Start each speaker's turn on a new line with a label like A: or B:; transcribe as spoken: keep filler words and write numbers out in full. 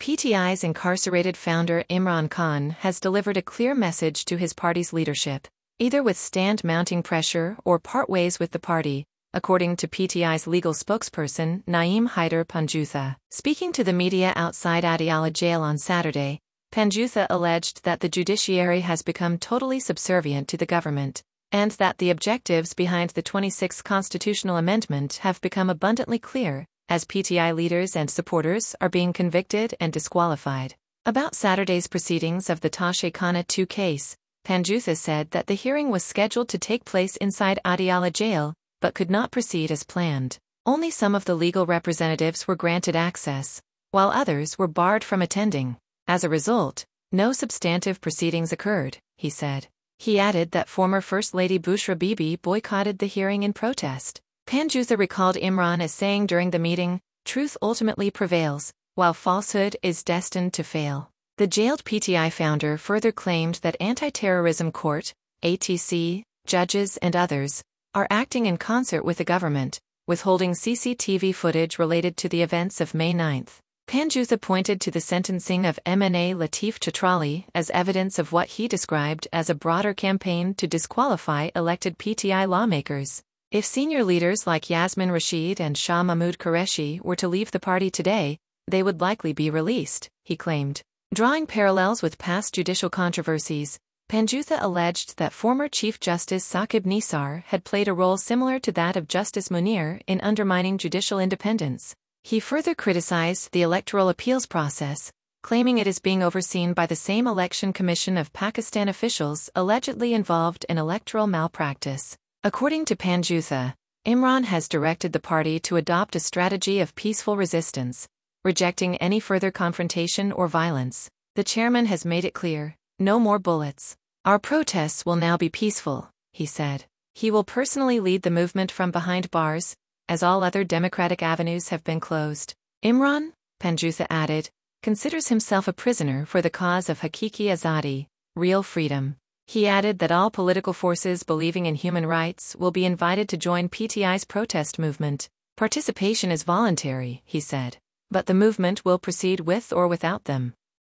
A: P T I's incarcerated founder Imran Khan has delivered a clear message to his party's leadership: either withstand mounting pressure or part ways with the party, according to P T I's legal spokesperson Naeem Haider Panjutha. Speaking to the media outside Adiala jail on Saturday, Panjutha alleged that the judiciary has become totally subservient to the government, and that the objectives behind the twenty-sixth constitutional amendment have become abundantly clear, as P T I leaders and supporters are being convicted and disqualified. About Saturday's proceedings of the Tashe Khanna two case, Panjutha said that the hearing was scheduled to take place inside Adiala jail, but could not proceed as planned. Only some of the legal representatives were granted access, while others were barred from attending. As a result, no substantive proceedings occurred, he said. He added that former First Lady Bushra Bibi boycotted the hearing in protest. Panjutha recalled Imran as saying during the meeting, "Truth ultimately prevails, while falsehood is destined to fail." The jailed P T I founder further claimed that Anti-Terrorism Court, A T C, judges and others, are acting in concert with the government, withholding C C T V footage related to the events of May ninth. Panjutha pointed to the sentencing of M N A Latif Chatrali as evidence of what he described as a broader campaign to disqualify elected P T I lawmakers. If senior leaders like Yasmin Rashid and Shah Mahmood Qureshi were to leave the party today, they would likely be released, he claimed. Drawing parallels with past judicial controversies, Panjutha alleged that former Chief Justice Saqib Nisar had played a role similar to that of Justice Munir in undermining judicial independence. He further criticized the electoral appeals process, claiming it is being overseen by the same election commission of Pakistan officials allegedly involved in electoral malpractice. According to Panjutha, Imran has directed the party to adopt a strategy of peaceful resistance, rejecting any further confrontation or violence. The chairman has made it clear, "No more bullets. Our protests will now be peaceful," he said. He will personally lead the movement from behind bars, as all other democratic avenues have been closed. Imran, Panjutha added, considers himself a prisoner for the cause of Hakiki Azadi, real freedom. He added that all political forces believing in human rights will be invited to join P T I's protest movement. Participation is voluntary, he said, but the movement will proceed with or without them.